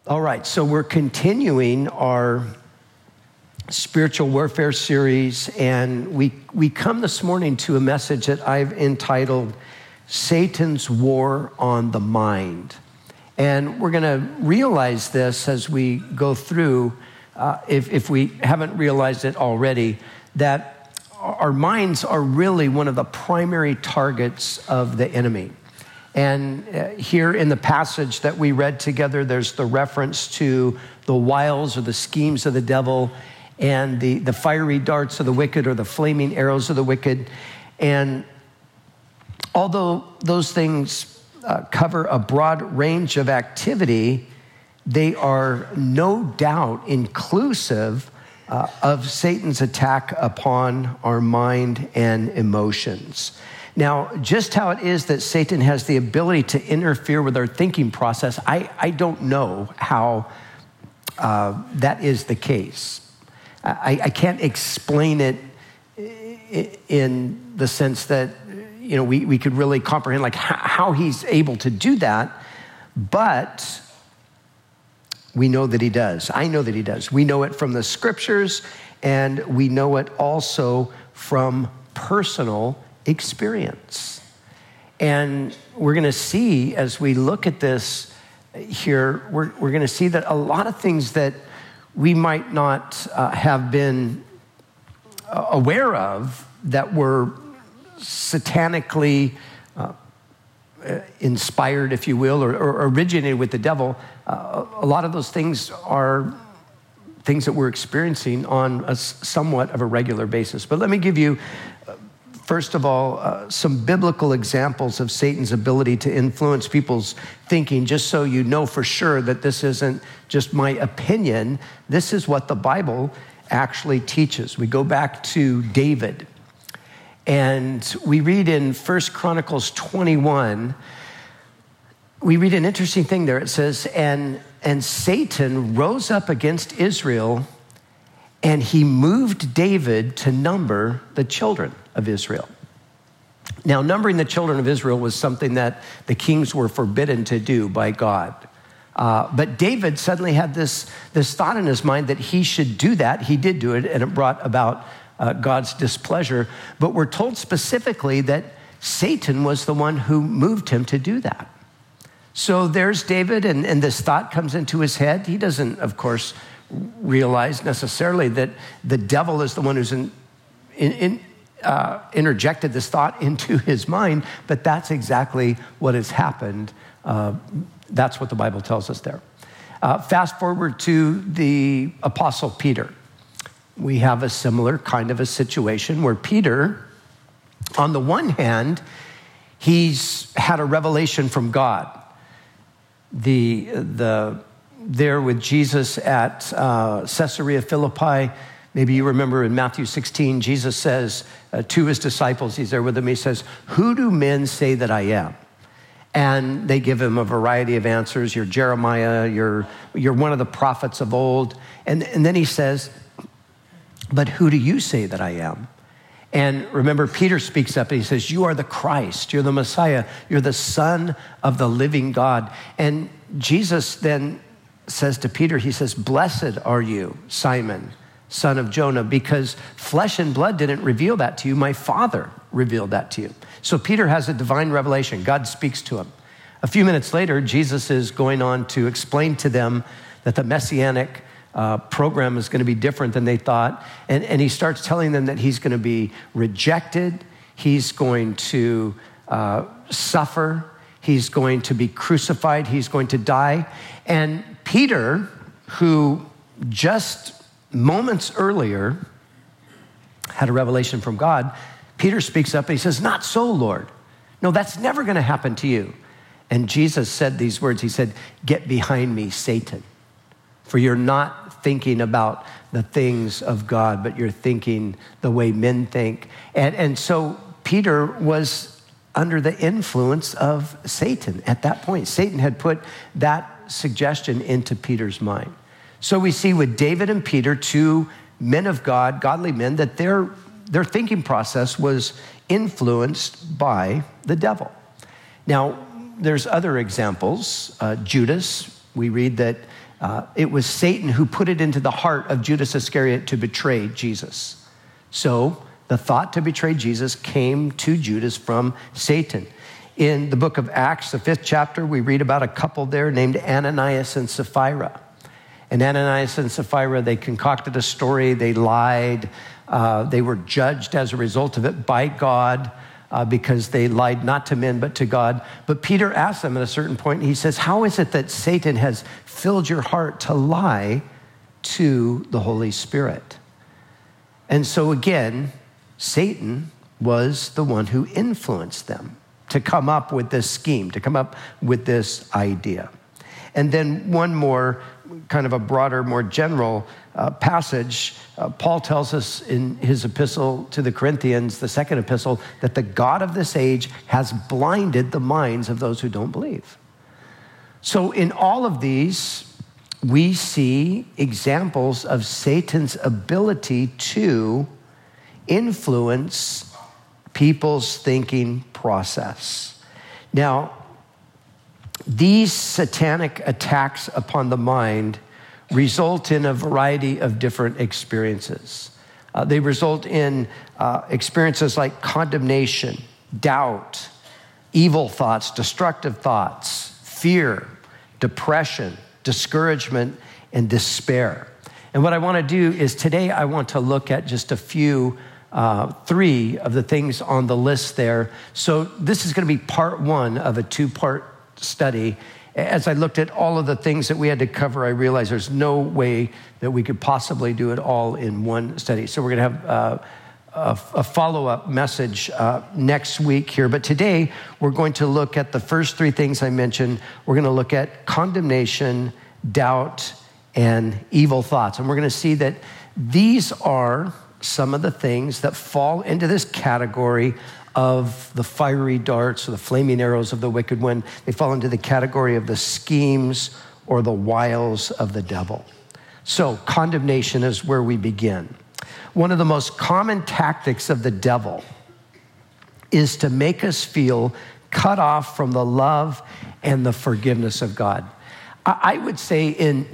All right, so we're continuing our spiritual warfare series, and we come this morning to a message that I've entitled Satan's War on the Mind. And we're going to realize this as we go through, if we haven't realized it already, that our minds are really one of the primary targets of the enemy. And here in the passage that we read together, there's the reference to the wiles or the schemes of the devil and the fiery darts of the wicked or the flaming arrows of the wicked. And although those things cover a broad range of activity, they are no doubt inclusive of Satan's attack upon our mind and emotions. Now, just how it is that Satan has the ability to interfere with our thinking process, I don't know how that is the case. I can't explain it in the sense that, we could really comprehend like how he's able to do that, but we know that he does. I know that he does. We know it from the scriptures, and we know it also from personal experience. And we're going to see as we look at this here, we're going to see that a lot of things that we might not have been aware of that were satanically inspired, if you will, or originated with the devil, a lot of those things are things that we're experiencing on a somewhat of a regular basis. But let me give you first of all, some biblical examples of Satan's ability to influence people's thinking, just so you know for sure that this isn't just my opinion. This is what the Bible actually teaches. We go back to David, and we read in 1 Chronicles 21, we read an interesting thing there. It says, and Satan rose up against Israel, and he moved David to number the children of Israel. Now, numbering the children of Israel was something that the kings were forbidden to do by God. But David suddenly had this thought in his mind that he should do that. He did do it, and it brought about God's displeasure. But we're told specifically that Satan was the one who moved him to do that. So there's David, and this thought comes into his head. He doesn't, of course, realize necessarily that the devil is the one who's interjected this thought into his mind, but that's exactly what has happened. That's what the Bible tells us there. Fast forward to the Apostle Peter. We have a similar kind of a situation where Peter, on the one hand, he's had a revelation from God. There with Jesus at Caesarea Philippi, maybe you remember in Matthew 16, Jesus says to his disciples, he's there with them, he says, "Who do men say that I am?" And they give him a variety of answers. You're Jeremiah, you're one of the prophets of old. And then he says, "But who do you say that I am?" And remember, Peter speaks up and he says, "You are the Christ, you're the Messiah, you're the Son of the living God." And Jesus then says to Peter, he says, "Blessed are you, Simon, son of Jonah, because flesh and blood didn't reveal that to you. My Father revealed that to you." So Peter has a divine revelation. God speaks to him. A few minutes later, Jesus is going on to explain to them that the Messianic program is going to be different than they thought. And he starts telling them that he's going to be rejected. He's going to suffer. He's going to be crucified. He's going to die. And Peter, who just moments earlier had a revelation from God, Peter speaks up and he says, "Not so, Lord. No, that's never going to happen to you." And Jesus said these words. He said, "Get behind me, Satan, for you're not thinking about the things of God, but you're thinking the way men think." And so Peter was under the influence of Satan at that point. Satan had put that suggestion into Peter's mind. So we see with David and Peter, two men of God, godly men, that their thinking process was influenced by the devil. Now, there's other examples. Judas, we read that It was Satan who put it into the heart of Judas Iscariot to betray Jesus. So the thought to betray Jesus came to Judas from Satan. In the book of Acts, the 5th chapter, we read about a couple there named Ananias and Sapphira. And Ananias and Sapphira, they concocted a story, they lied, they were judged as a result of it by God because they lied not to men but to God. But Peter asked them at a certain point, he says, how is it that Satan has filled your heart to lie to the Holy Spirit? And so again, Satan was the one who influenced them to come up with this scheme, to come up with this idea. And then one more kind of a broader, more general passage, Paul tells us in his epistle to the Corinthians, the 2nd epistle, that the God of this age has blinded the minds of those who don't believe. So in all of these, we see examples of Satan's ability to influence people's thinking process. Now, these satanic attacks upon the mind result in a variety of different experiences. They result in experiences like condemnation, doubt, evil thoughts, destructive thoughts, fear, depression, discouragement, and despair. And what I want to do is today I want to look at just a few, 3 of the things on the list there. So this is going to be part 1 of a 2-part study. As I looked at all of the things that we had to cover, I realized there's no way that we could possibly do it all in one study. So we're going to have a follow-up message next week here. But today, we're going to look at the first 3 things I mentioned. We're going to look at condemnation, doubt, and evil thoughts. And we're going to see that these are some of the things that fall into this category of the fiery darts or the flaming arrows of the wicked one. They fall into the category of the schemes or the wiles of the devil. So condemnation is where we begin. One of the most common tactics of the devil is to make us feel cut off from the love and the forgiveness of God. I would say in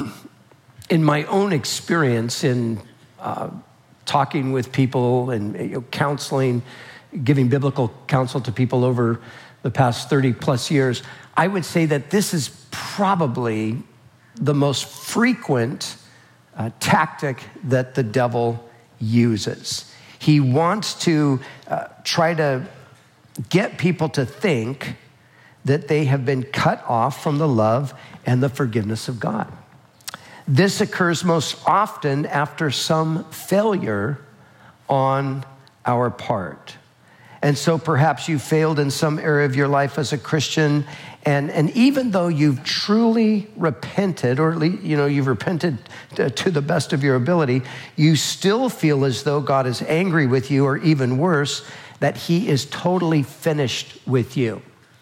my own experience in talking with people and counseling, giving biblical counsel to people over the past 30 plus years, I would say that this is probably the most frequent tactic that the devil uses. He wants to try to get people to think that they have been cut off from the love and the forgiveness of God. This occurs most often after some failure on our part. And so perhaps you failed in some area of your life as a Christian, and even though you've truly repented, or at least, you've repented to the best of your ability, you still feel as though God is angry with you, or even worse, that he is totally finished with you.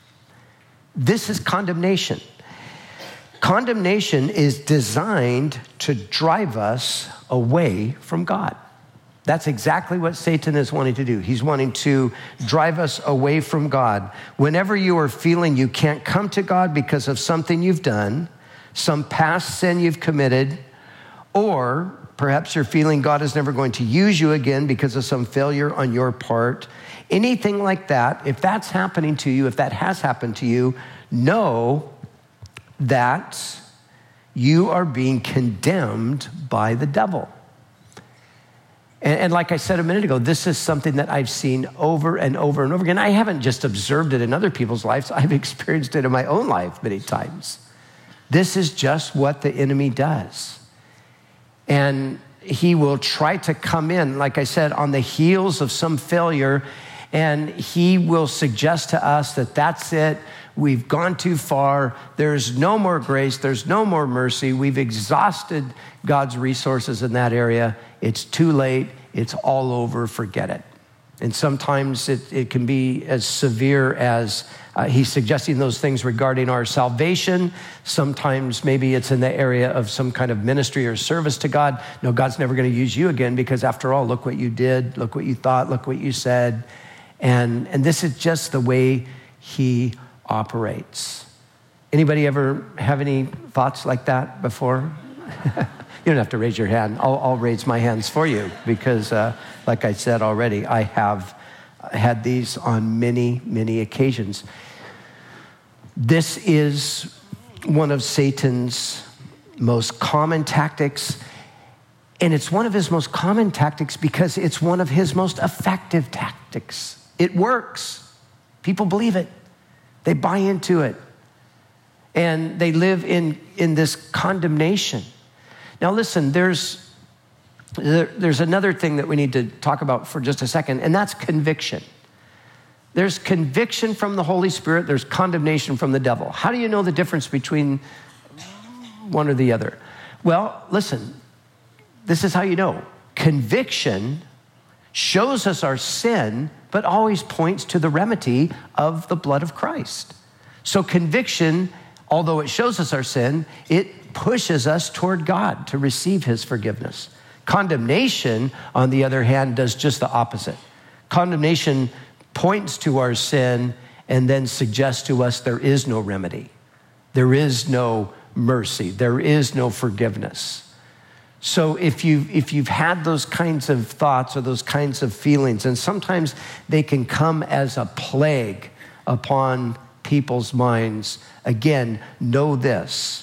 This is condemnation. Condemnation is designed to drive us away from God. That's exactly what Satan is wanting to do. He's wanting to drive us away from God. Whenever you are feeling you can't come to God because of something you've done, some past sin you've committed, or perhaps you're feeling God is never going to use you again because of some failure on your part, anything like that, if that's happening to you, if that has happened to you, know that you are being condemned by the devil. And like I said a minute ago, this is something that I've seen over and over and over again. I haven't just observed it in other people's lives. I've experienced it in my own life many times. This is just what the enemy does. And he will try to come in, like I said, on the heels of some failure, and he will suggest to us that that's it. We've gone too far. There's no more grace. There's no more mercy. We've exhausted God's resources in that area. It's too late. It's all over. Forget it. And sometimes it can be as severe as he's suggesting those things regarding our salvation. Sometimes maybe it's in the area of some kind of ministry or service to God. No, God's never going to use you again because after all, look what you did. Look what you thought. Look what you said. And this is just the way he operates. Anybody ever have any thoughts like that before? You don't have to raise your hand. I'll raise my hands for you because, like I said already, I have had these on many, many occasions. This is one of Satan's most common tactics, and it's one of his most common tactics because it's one of his most effective tactics. It works. People believe it. They buy into it, and they live in this condemnation. Now listen, there's another thing that we need to talk about for just a second, and that's conviction. There's conviction from the Holy Spirit. There's condemnation from the devil. How do you know the difference between one or the other? Well, listen, this is how you know. Conviction shows us our sin, but always points to the remedy of the blood of Christ. So conviction, although it shows us our sin, it pushes us toward God to receive his forgiveness. Condemnation, on the other hand, does just the opposite. Condemnation points to our sin and then suggests to us there is no remedy. There is no mercy. There is no forgiveness. So if you've had those kinds of thoughts or those kinds of feelings, and sometimes they can come as a plague upon people's minds, again, know this.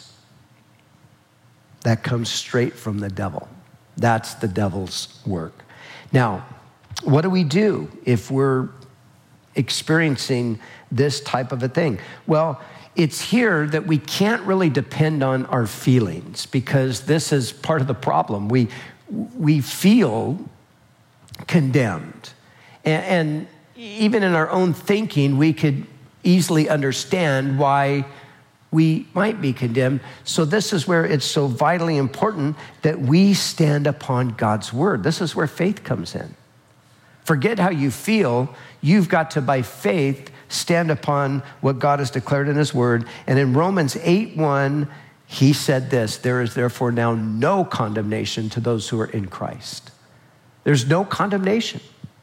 That comes straight from the devil. That's the devil's work. Now, what do we do if we're experiencing this type of a thing? Well, it's here that we can't really depend on our feelings because this is part of the problem. We feel condemned. And even in our own thinking, we could easily understand why we might be condemned. So this is where it's so vitally important that we stand upon God's word. This is where faith comes in. Forget how you feel. You've got to, by faith, stand upon what God has declared in his word. And in Romans 8:1, he said this, there is therefore now no condemnation to those who are in Christ. There's no condemnation.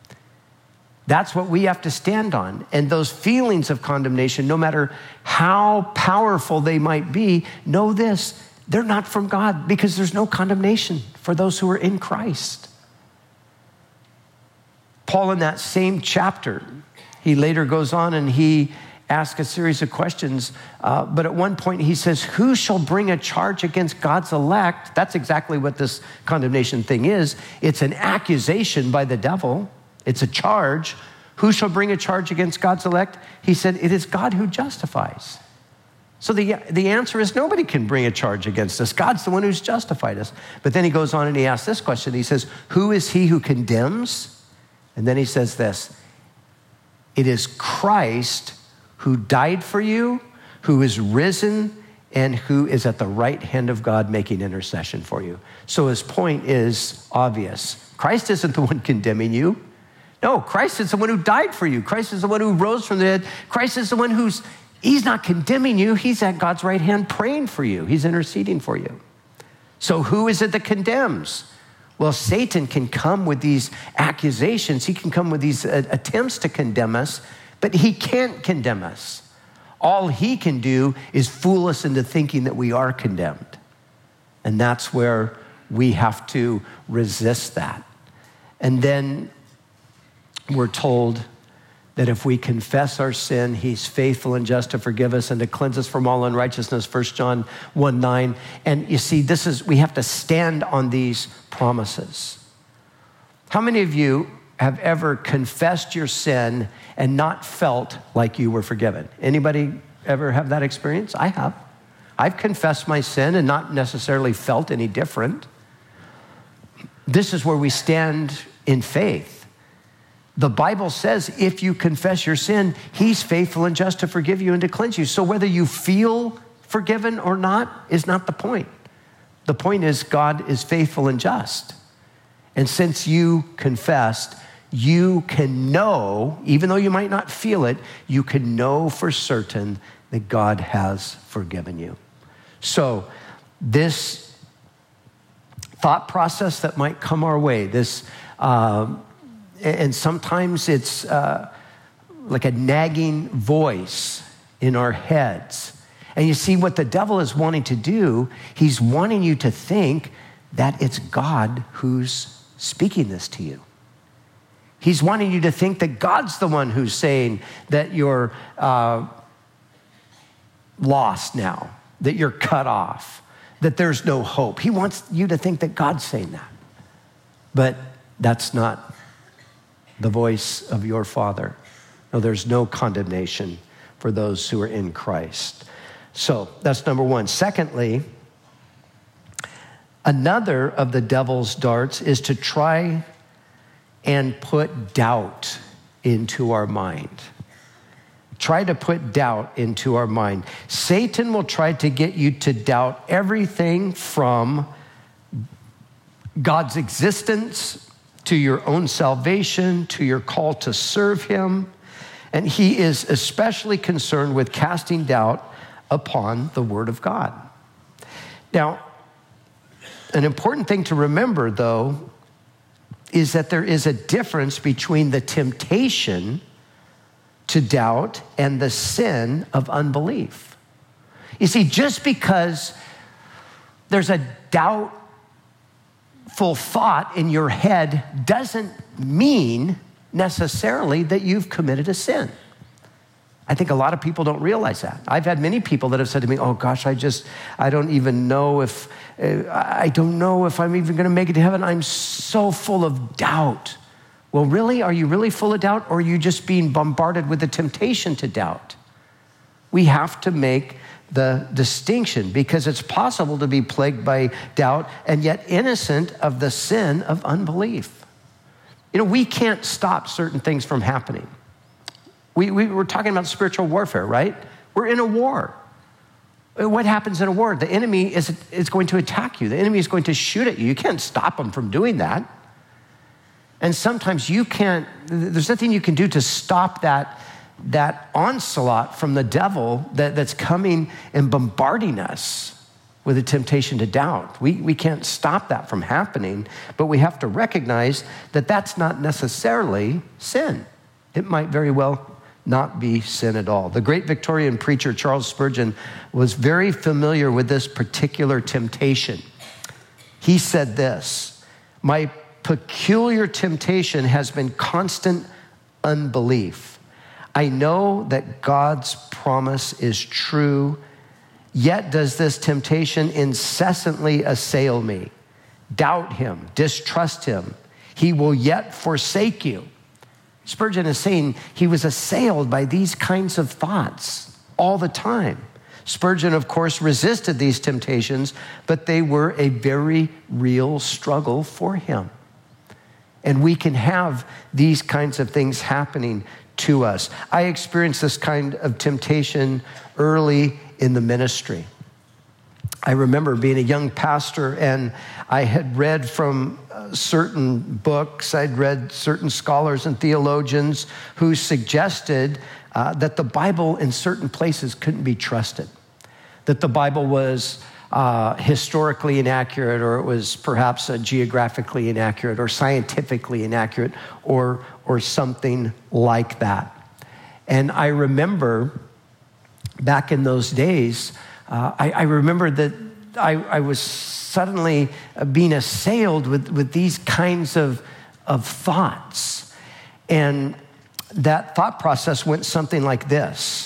That's what we have to stand on. And those feelings of condemnation, no matter how powerful they might be, know this, they're not from God because there's no condemnation for those who are in Christ. Paul, in that same chapter, he later goes on and he asks a series of questions. But at one point he says, who shall bring a charge against God's elect? That's exactly what this condemnation thing is. It's an accusation by the devil. It's a charge. Who shall bring a charge against God's elect? He said, it is God who justifies. So the answer is nobody can bring a charge against us. God's the one who's justified us. But then he goes on and he asks this question. He says, who is he who condemns? And then he says this, it is Christ who died for you, who is risen, and who is at the right hand of God making intercession for you. So his point is obvious. Christ isn't the one condemning you. No, Christ is the one who died for you. Christ is the one who rose from the dead. Christ is the one he's not condemning you. He's at God's right hand praying for you. He's interceding for you. So who is it that condemns? Well, Satan can come with these accusations. He can come with these attempts to condemn us, but he can't condemn us. All he can do is fool us into thinking that we are condemned. And that's where we have to resist that. And then we're told that if we confess our sin, he's faithful and just to forgive us and to cleanse us from all unrighteousness, 1 John 1:9. And you see, we have to stand on these promises. How many of you have ever confessed your sin and not felt like you were forgiven? Anybody ever have that experience? I have. I've confessed my sin and not necessarily felt any different. This is where we stand in faith. The Bible says if you confess your sin, he's faithful and just to forgive you and to cleanse you. So whether you feel forgiven or not is not the point. The point is God is faithful and just. And since you confessed, you can know, even though you might not feel it, you can know for certain that God has forgiven you. So this thought process that might come our way, and sometimes it's like a nagging voice in our heads. And you see what the devil is wanting to do, he's wanting you to think that it's God who's speaking this to you. He's wanting you to think that God's the one who's saying that you're lost now, that you're cut off, that there's no hope. He wants you to think that God's saying that. But that's not the voice of your Father. No, there's no condemnation for those who are in Christ. So that's number one. Secondly, another of the devil's darts is to try and put doubt into our mind. Try to put doubt into our mind. Satan will try to get you to doubt everything from God's existence to your own salvation, to your call to serve him. And he is especially concerned with casting doubt upon the word of God. Now, an important thing to remember, though, is that there is a difference between the temptation to doubt and the sin of unbelief. You see, just because there's a doubtful thought in your head doesn't mean necessarily that you've committed a sin. I think a lot of people don't realize that. I've had many people that have said to me, oh gosh, I don't even know if, I don't know if I'm even gonna make it to heaven. I'm so full of doubt. Well, really? Are you really full of doubt, or are you just being bombarded with the temptation to doubt? We have to make the distinction, because it's possible to be plagued by doubt and yet innocent of the sin of unbelief. You know, we can't stop certain things from happening. We're talking about spiritual warfare, right? We're in a war. What happens in a war? The enemy is going to attack you. The enemy is going to shoot at you. You can't stop him from doing that. And sometimes there's nothing you can do to stop that onslaught from the devil that's coming and bombarding us with a temptation to doubt. We can't stop that from happening, but we have to recognize that that's not necessarily sin. It might very well not be sin at all. The great Victorian preacher Charles Spurgeon was very familiar with this particular temptation. He said this, "My peculiar temptation has been constant unbelief. I know that God's promise is true, yet does this temptation incessantly assail me. Doubt him, distrust him. He will yet forsake you." Spurgeon is saying he was assailed by these kinds of thoughts all the time. Spurgeon, of course, resisted these temptations, but they were a very real struggle for him. And we can have these kinds of things happening to us. I experienced this kind of temptation early in the ministry. I remember being a young pastor, and I had read from certain books. I'd read certain scholars and theologians who suggested that the Bible in certain places couldn't be trusted, that the Bible was historically inaccurate, or it was perhaps geographically inaccurate, or scientifically inaccurate, or something like that. And I remember back in those days, I remember that I was suddenly being assailed with these kinds of thoughts. And that thought process went something like this.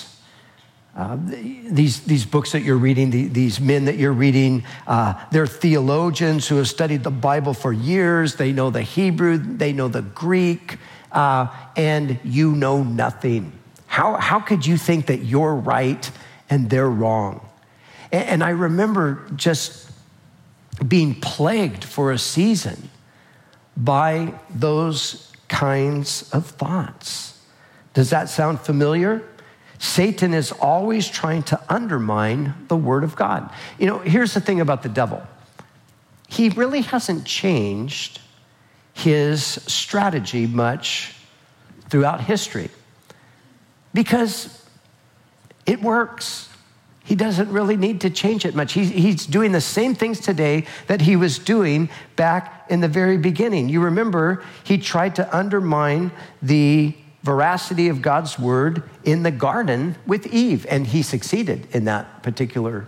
These books that you're reading, these men that you're reading, they're theologians who have studied the Bible for years. They know the Hebrew, they know the Greek, and you know nothing. How could you think that you're right and they're wrong? And I remember just being plagued for a season by those kinds of thoughts. Does that sound familiar? Satan is always trying to undermine the word of God. You know, here's the thing about the devil. He really hasn't changed his strategy much throughout history because it works. He doesn't really need to change it much. He's doing the same things today that he was doing back in the very beginning. You remember, he tried to undermine the veracity of God's word in the garden with Eve, and he succeeded in that particular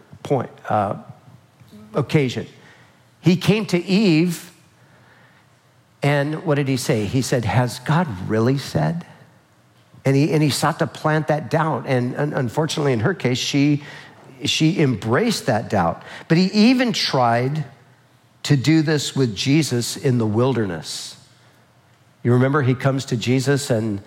occasion. He came to Eve, and what did he say? He said, "Has God really said?" And he sought to plant that doubt, and unfortunately, in her case, she embraced that doubt. But he even tried to do this with Jesus in the wilderness. You remember he comes to Jesus and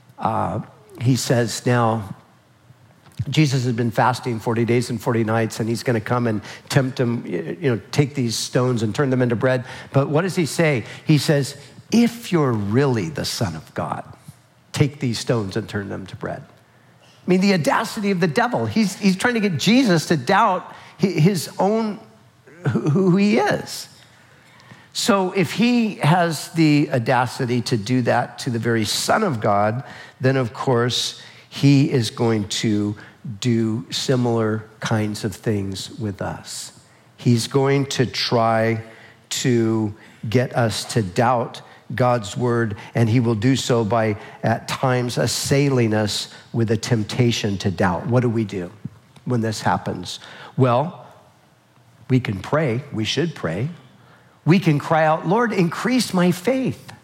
he says, now, Jesus has been fasting 40 days and 40 nights, and he's going to come and tempt him, take these stones and turn them into bread. But what does he say? He says, if you're really the Son of God, take these stones and turn them to bread. I mean, the audacity of the devil. He's trying to get Jesus to doubt his own, who he is. So if he has the audacity to do that to the very Son of God, then of course he is going to do similar kinds of things with us. He's going to try to get us to doubt God's word, and he will do so by, at times, assailing us with a temptation to doubt. What do we do when this happens? Well, we can pray. We should pray. We can cry out, Lord, increase my faith.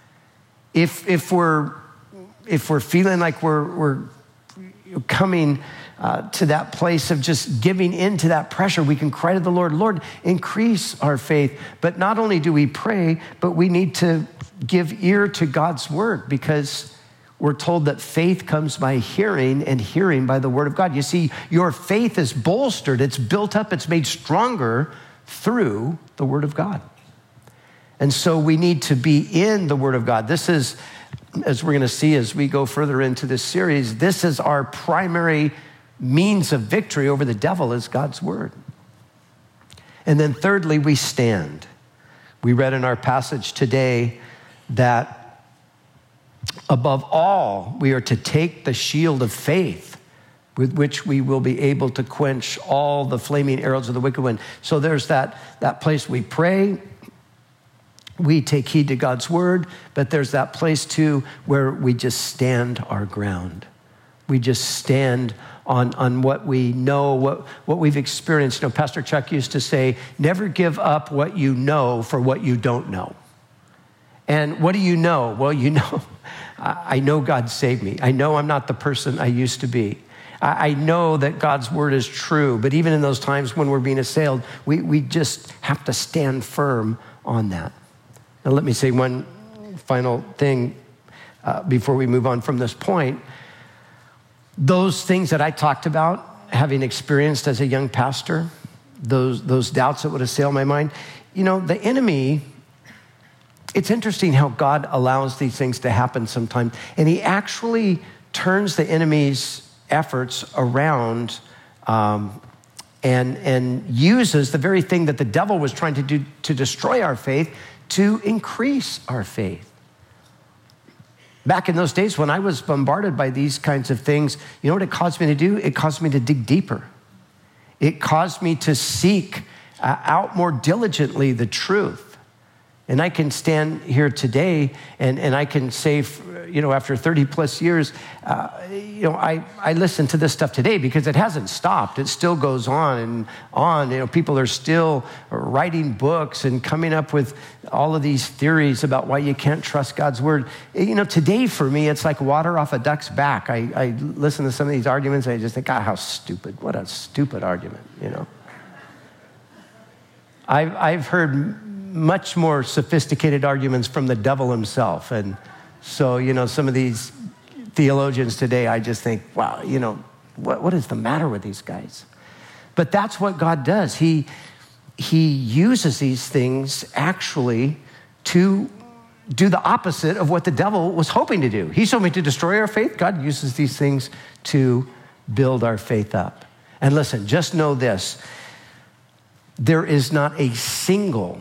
If we're feeling like we're coming to that place of just giving in to that pressure, we can cry to the Lord, Lord, increase our faith. But not only do we pray, but we need to give ear to God's word, because we're told that faith comes by hearing, and hearing by the word of God. You see, your faith is bolstered, it's built up, it's made stronger through the word of God. And so we need to be in the word of God. This is, as we're going to see as we go further into this series, this is our primary means of victory over the devil, is God's word. And then thirdly, we stand. We read in our passage today that above all, we are to take the shield of faith with which we will be able to quench all the flaming arrows of the wicked one. So there's that place we pray, we take heed to God's word, but there's that place too where we just stand our ground. We just stand on what we know, what we've experienced. Pastor Chuck used to say, never give up what you know for what you don't know. And what do you know? Well, I know God saved me. I know I'm not the person I used to be. I know that God's word is true, but even in those times when we're being assailed, we just have to stand firm on that. Now, let me say one final thing before we move on from this point. Those things that I talked about, having experienced as a young pastor, those doubts that would assail my mind, the enemy, it's interesting how God allows these things to happen sometimes, and he actually turns the enemy's efforts around and uses the very thing that the devil was trying to do to destroy our faith to increase our faith. Back in those days when I was bombarded by these kinds of things, you know what it caused me to do? It caused me to dig deeper. It caused me to seek out more diligently the truth. And I can stand here today and I can say, after 30 plus years, I listen to this stuff today because it hasn't stopped. It still goes on and on. People are still writing books and coming up with all of these theories about why you can't trust God's word. Today for me, it's like water off a duck's back. I listen to some of these arguments and I just think, God, how stupid. What a stupid argument, I've heard much more sophisticated arguments from the devil himself. And so, some of these theologians today, I just think, wow, what is the matter with these guys? But that's what God does. He uses these things actually to do the opposite of what the devil was hoping to do. He's hoping to destroy our faith. God uses these things to build our faith up. And listen, just know this. There is not a single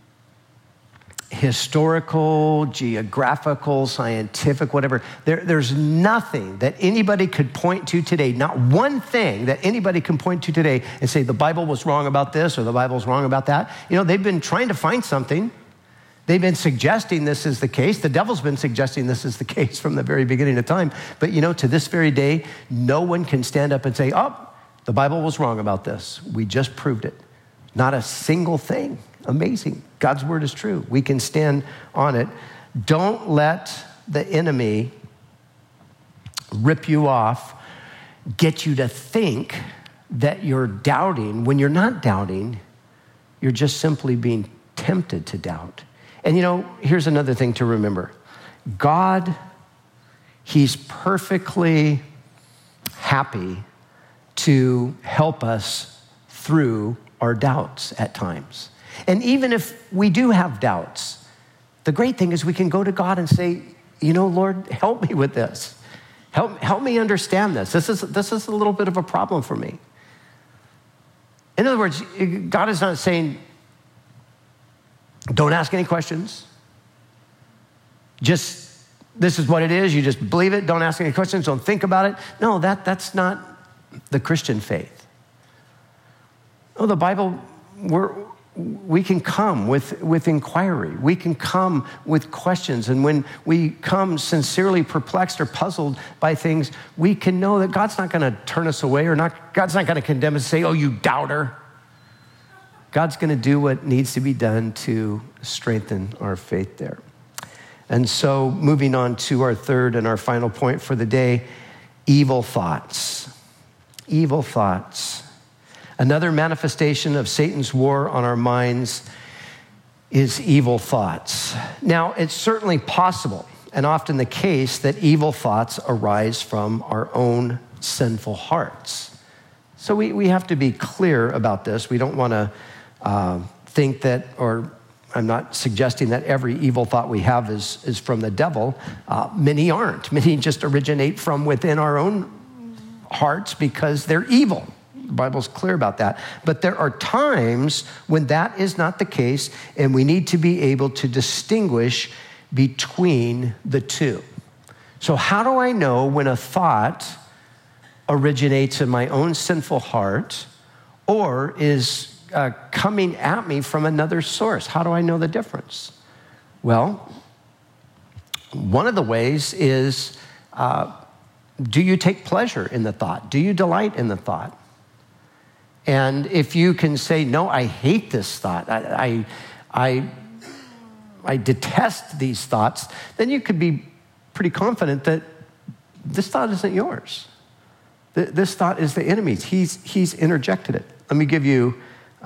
historical, geographical, scientific, whatever. There's nothing that anybody could point to today, not one thing that anybody can point to today and say the Bible was wrong about this or the Bible's wrong about that. They've been trying to find something They've been suggesting this is the case. The devil's been suggesting this is the case from the very beginning of time. But to this very day, no one can stand up and say, oh, the Bible was wrong about this. We just proved it. Not a single thing. Amazing. God's word is true. We can stand on it. Don't let the enemy rip you off, get you to think that you're doubting when you're not doubting. You're just simply being tempted to doubt. And here's another thing to remember. God, he's perfectly happy to help us through our doubts at times. And even if we do have doubts, the great thing is we can go to God and say, Lord, help me with this. Help me understand this. This is a little bit of a problem for me. In other words, God is not saying, don't ask any questions. Just, this is what it is. You just believe it. Don't ask any questions. Don't think about it. No, that's not the Christian faith. No, the Bible, we can come with inquiry. We can come with questions. And when we come sincerely perplexed or puzzled by things, we can know that God's not going to turn us away God's not going to condemn us and say, oh, you doubter. God's going to do what needs to be done to strengthen our faith there. And so moving on to our third and our final point for the day, evil thoughts. Evil thoughts. Another manifestation of Satan's war on our minds is evil thoughts. Now, it's certainly possible and often the case that evil thoughts arise from our own sinful hearts. So we have to be clear about this. We don't want to think that, or I'm not suggesting that every evil thought we have is from the devil. Many aren't. Many just originate from within our own hearts because they're evil. The Bible's clear about that. But there are times when that is not the case, and we need to be able to distinguish between the two. So how do I know when a thought originates in my own sinful heart or is coming at me from another source? How do I know the difference? Well, one of the ways is, do you take pleasure in the thought? Do you delight in the thought? And if you can say, no, I hate this thought, I detest these thoughts, then you could be pretty confident that this thought isn't yours. This thought is the enemy's. He's interjected it. Let me give you,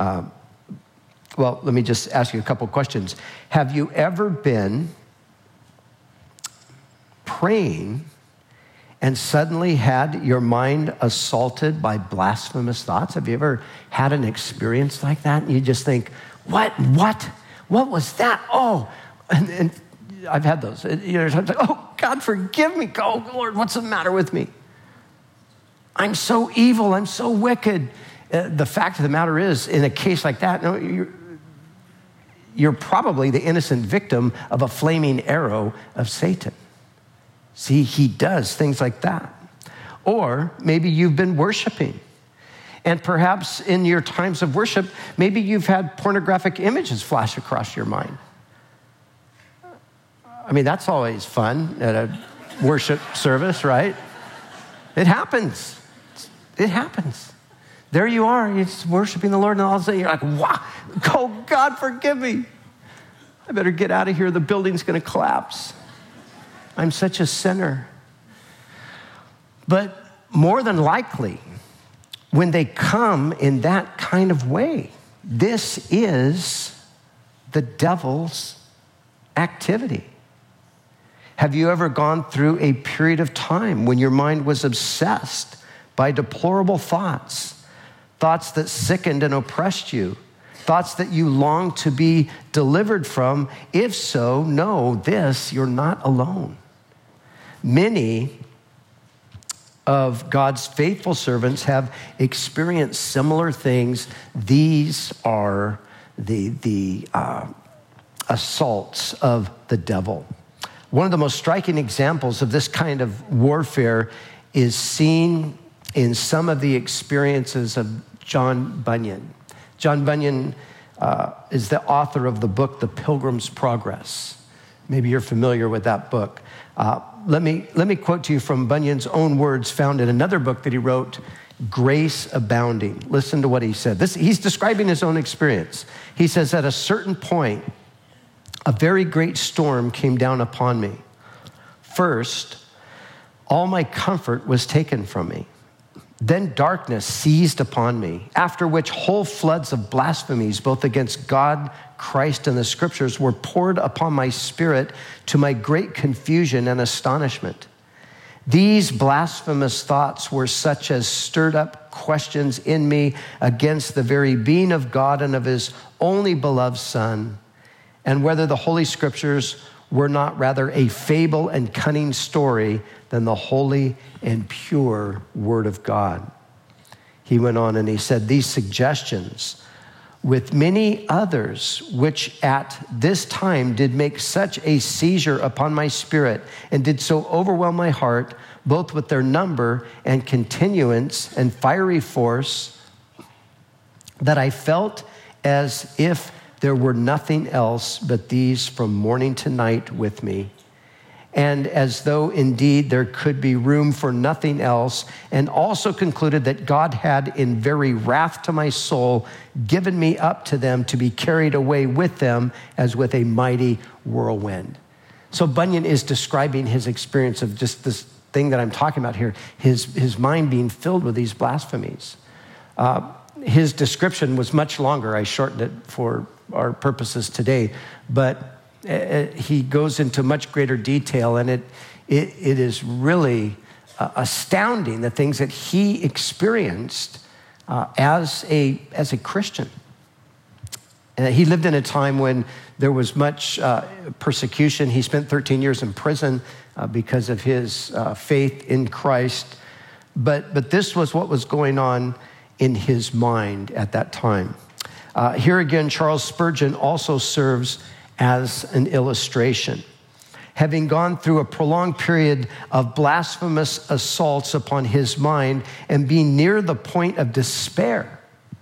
let me just ask you a couple questions. Have you ever been praying and suddenly had your mind assaulted by blasphemous thoughts? Have you ever had an experience like that? And you just think, what was that? Oh, and I've had those. There's times like, oh, God, forgive me. Oh, Lord, what's the matter with me? I'm so evil. I'm so wicked. The fact of the matter is, in a case like that, you're probably the innocent victim of a flaming arrow of Satan. See, he does things like that. Or maybe you've been worshiping. And perhaps in your times of worship, maybe you've had pornographic images flash across your mind. I mean, that's always fun at a worship service, right? It happens. It happens. There you are, you're just worshiping the Lord, and all of a sudden you're like, wow, oh, God, forgive me. I better get out of here. The building's going to collapse. I'm such a sinner. But more than likely, when they come in that kind of way, this is the devil's activity. Have you ever gone through a period of time when your mind was obsessed by deplorable thoughts that sickened and oppressed you, thoughts that you longed to be delivered from? If so, know this, you're not alone. Many of God's faithful servants have experienced similar things. These are the assaults of the devil. One of the most striking examples of this kind of warfare is seen in some of the experiences of John Bunyan. John Bunyan is the author of the book, The Pilgrim's Progress. Maybe you're familiar with that book. Let me quote to you from Bunyan's own words found in another book that he wrote, Grace Abounding. Listen to what he said. He's describing his own experience. He says, at a certain point, a very great storm came down upon me. First, all my comfort was taken from me. Then darkness seized upon me, after which whole floods of blasphemies, both against God, Christ, and the scriptures, were poured upon my spirit to my great confusion and astonishment. These blasphemous thoughts were such as stirred up questions in me against the very being of God and of his only beloved Son, and whether the Holy Scriptures were not rather a fable and cunning story than the holy and pure Word of God. He went on and he said, these suggestions, with many others, which at this time did make such a seizure upon my spirit and did so overwhelm my heart, both with their number and continuance and fiery force, that I felt as if there were nothing else but these from morning to night with me, and as though indeed there could be room for nothing else, and also concluded that God had in very wrath to my soul given me up to them to be carried away with them as with a mighty whirlwind. So Bunyan is describing his experience of just this thing that I'm talking about here, his mind being filled with these blasphemies. His description was much longer. I shortened it for our purposes today, but he goes into much greater detail, and it is really astounding the things that he experienced as a Christian. He lived in a time when there was much persecution. He spent 13 years in prison because of his faith in Christ, but this was what was going on in his mind at that time. Here again, Charles Spurgeon also serves as an illustration. Having gone through a prolonged period of blasphemous assaults upon his mind and being near the point of despair,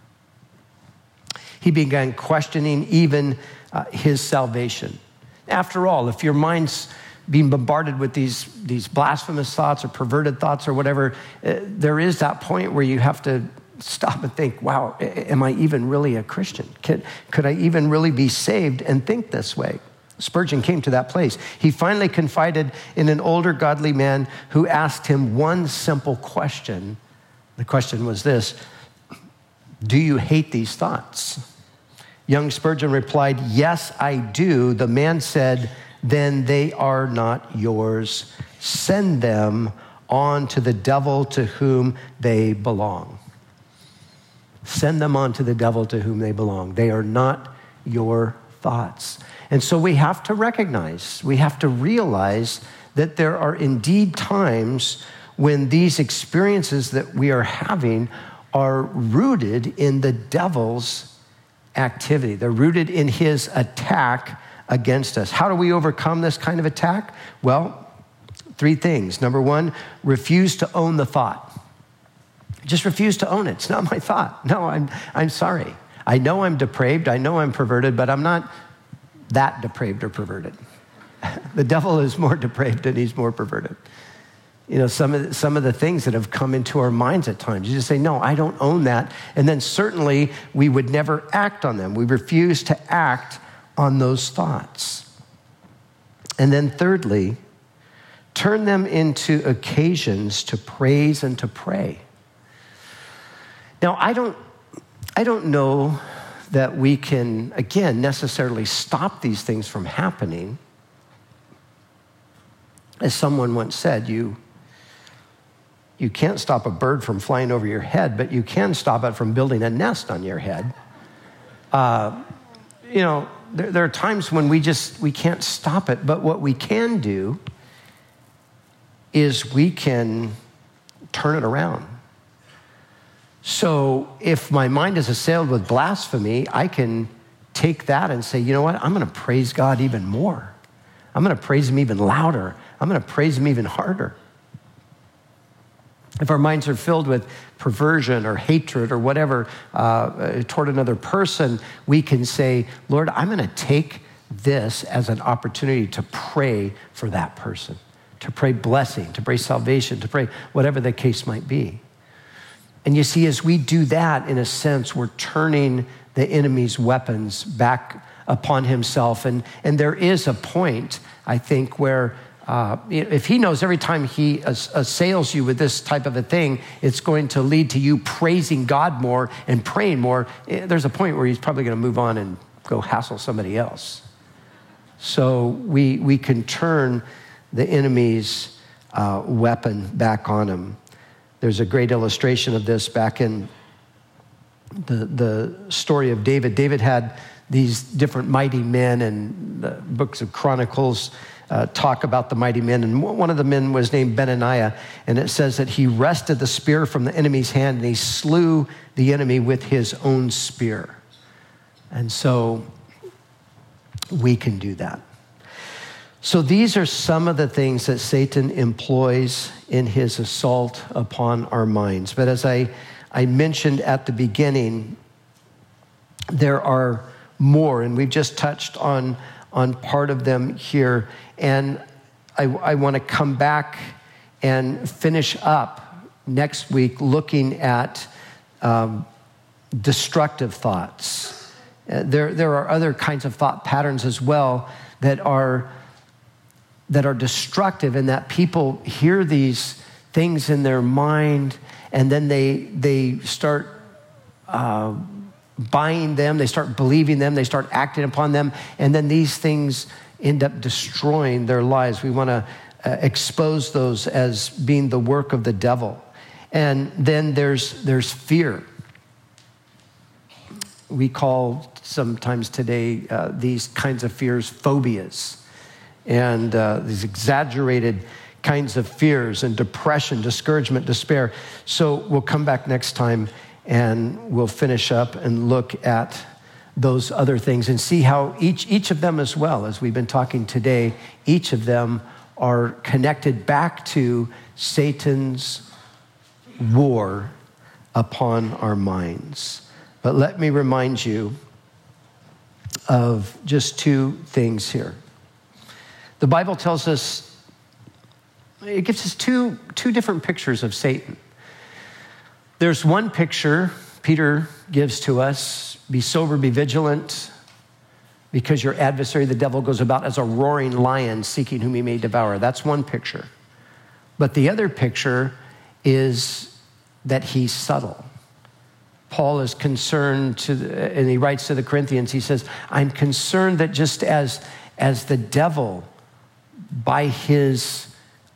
he began questioning even his salvation. After all, if your mind's being bombarded with these blasphemous thoughts or perverted thoughts or whatever, there is that point where you have to stop and think, wow, am I even really a Christian? Could I even really be saved and think this way? Spurgeon came to that place. He finally confided in an older godly man who asked him one simple question. The question was this: do you hate these thoughts? Young Spurgeon replied, yes, I do. The man said, then they are not yours. Send them on to the devil to whom they belong. Send them on to the devil to whom they belong. They are not your thoughts. And so we have to recognize, we have to realize that there are indeed times when these experiences that we are having are rooted in the devil's activity. They're rooted in his attack against us. How do we overcome this kind of attack? Well, 3 things. Number 1, refuse to own the thought. Just refuse to own it. It's not my thought. No, I'm sorry. I know I'm depraved. I know I'm perverted, but I'm not that depraved or perverted. The devil is more depraved and he's more perverted. You know, some of the things that have come into our minds at times, you just say, no, I don't own that. And then certainly we would never act on them. We refuse to act on those thoughts. And then thirdly, turn them into occasions to praise and to pray. Now, I don't know that we can, again, necessarily stop these things from happening. As someone once said, you can't stop a bird from flying over your head, but you can stop it from building a nest on your head. There are times when we can't stop it, but what we can do is we can turn it around. So if my mind is assailed with blasphemy, I can take that and say, you know what? I'm going to praise God even more. I'm going to praise him even louder. I'm going to praise him even harder. If our minds are filled with perversion or hatred or whatever toward another person, we can say, Lord, I'm going to take this as an opportunity to pray for that person, to pray blessing, to pray salvation, to pray whatever the case might be. And you see, as we do that, in a sense, we're turning the enemy's weapons back upon himself. And there is a point, I think, where if he knows every time he assails you with this type of a thing, it's going to lead to you praising God more and praying more, there's a point where he's probably going to move on and go hassle somebody else. So we can turn the enemy's weapon back on him. There's a great illustration of this back in the story of David. David had these different mighty men, and the books of Chronicles talk about the mighty men. And one of the men was named Benaiah, and it says that he wrested the spear from the enemy's hand, and he slew the enemy with his own spear. And so we can do that. So these are some of the things that Satan employs in his assault upon our minds. But as I mentioned at the beginning, there are more, and we've just touched on part of them here. And I want to come back and finish up next week looking at destructive thoughts. There are other kinds of thought patterns as well that are destructive, in that people hear these things in their mind and then they start buying them, they start believing them, they start acting upon them, and then these things end up destroying their lives. We want to expose those as being the work of the devil. And then there's fear. We call sometimes today these kinds of fears phobias, and these exaggerated kinds of fears, and depression, discouragement, despair. So we'll come back next time and we'll finish up and look at those other things and see how each of them, as well as we've been talking today, each of them are connected back to Satan's war upon our minds. But let me remind you of just two things here. The Bible tells us, it gives us two different pictures of Satan. There's one picture Peter gives to us: be sober, be vigilant, because your adversary, the devil, goes about as a roaring lion seeking whom he may devour. That's one picture. But the other picture is that he's subtle. Paul is concerned and he writes to the Corinthians, he says, I'm concerned that just as the devil, by his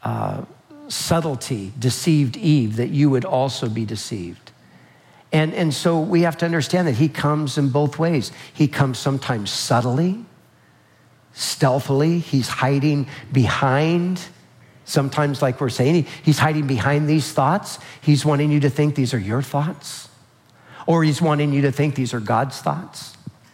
subtlety, deceived Eve, that you would also be deceived. And so we have to understand that he comes in both ways. He comes sometimes subtly, stealthily. He's hiding behind, sometimes, like we're saying, he's hiding behind these thoughts. He's wanting you to think these are your thoughts, or he's wanting you to think these are God's thoughts.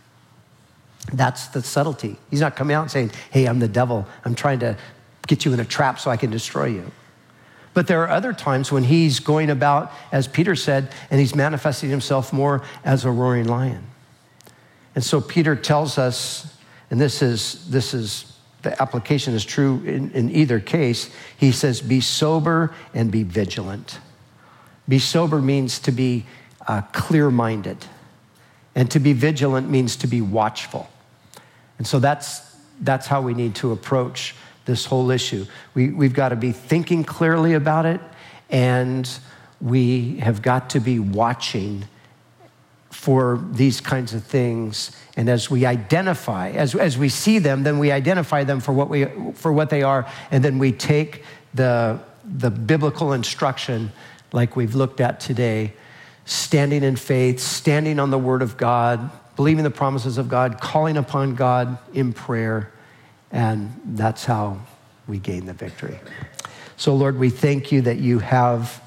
That's the subtlety. He's not coming out and saying, hey, I'm the devil. I'm trying to get you in a trap so I can destroy you. But there are other times when he's going about, as Peter said, and he's manifesting himself more as a roaring lion. And so Peter tells us, and this is the application is true in either case. He says, be sober and be vigilant. Be sober means to be clear-minded. And to be vigilant means to be watchful. And so that's how we need to approach this whole issue. We've got to be thinking clearly about it, and we have got to be watching for these kinds of things. And as we identify, as we see them, then we identify them for what they are, and then we take the biblical instruction, like we've looked at today, standing in faith, standing on the word of God, believing the promises of God, calling upon God in prayer, and that's how we gain the victory. So, Lord, we thank you that you have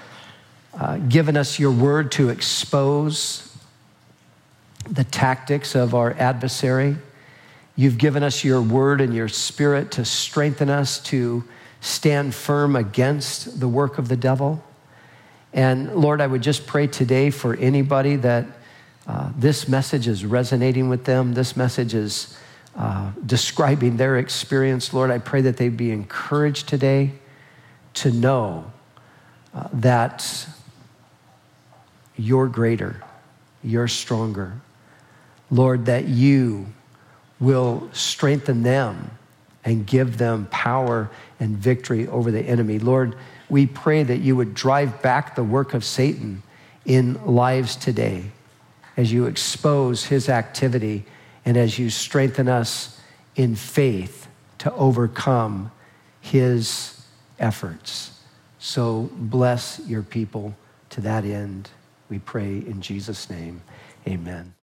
given us your word to expose the tactics of our adversary. You've given us your word and your spirit to strengthen us to stand firm against the work of the devil. And Lord, I would just pray today for anybody that this message is resonating with them. This message is describing their experience. Lord, I pray that they be encouraged today to know that you're greater, you're stronger. Lord, that you will strengthen them and give them power and victory over the enemy. Lord, we pray that you would drive back the work of Satan in lives today as you expose his activity and as you strengthen us in faith to overcome his efforts. So bless your people to that end. We pray in Jesus' name, amen.